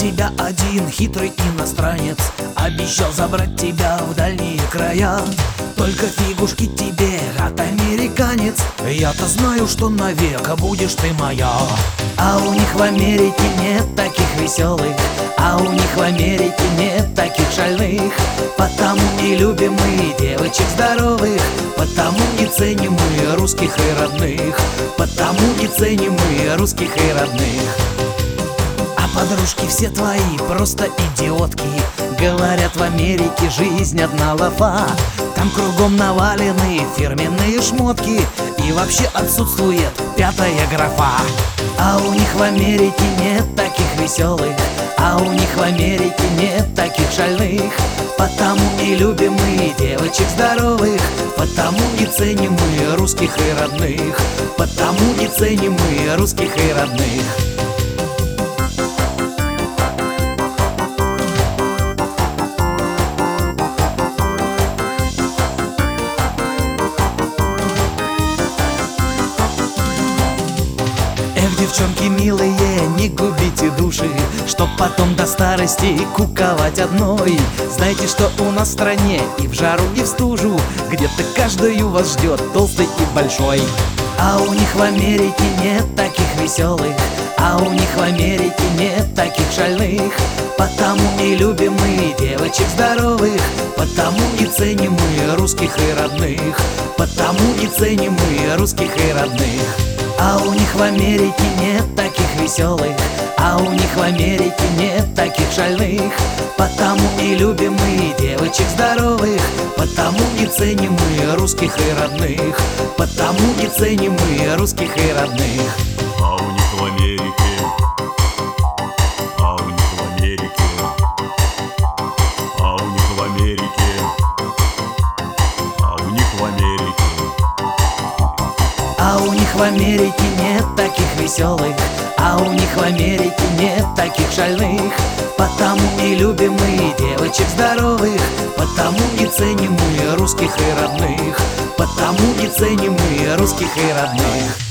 тебя один хитрый иностранец обещал забрать тебя в дальние края. Только фигушки тебе от американец, я-то знаю, что навек будешь ты моя. А у них в Америке нет таких веселых, а у них в Америке нет таких шальных. Потому и любим мы девочек здоровых, потому и ценим мы русских и родных, потому и ценим мы русских и родных. А подружки все твои просто идиотки, говорят, в Америке жизнь одна лафа. Там кругом навалены фирменные шмотки, и вообще отсутствует пятая графа. А у них в Америке нет таких веселых, а у них в Америке нет таких шальных. Потому и любим мы девочек здоровых, потому и ценим мы русских и родных, потому и ценим мы русских и родных. Девчонки милые, не губите души, чтоб потом до старости куковать одной. Знаете, что у нас в стране и в жару, и в стужу где-то каждую вас ждет толстый и большой. А у них в Америке нет таких веселых, а у них в Америке нет таких шальных. Потому и любим мы девочек здоровых, потому и ценим мы русских и родных, потому и ценим мы русских и родных. А у них в Америке нет таких веселых, а у них в Америке нет таких шальных. Потому и любим мы девочек здоровых, потому и ценим мы русских и родных, потому и ценим мы русских и родных. А у них в Америке, а у них в Америке, а у них в Америке, а у них в Америке. А у них в Америке нет таких веселых, а у них в Америке нет таких шальных. Потому и любим мы девочек здоровых, потому и ценим мы русских и родных, потому и ценим мы русских и родных.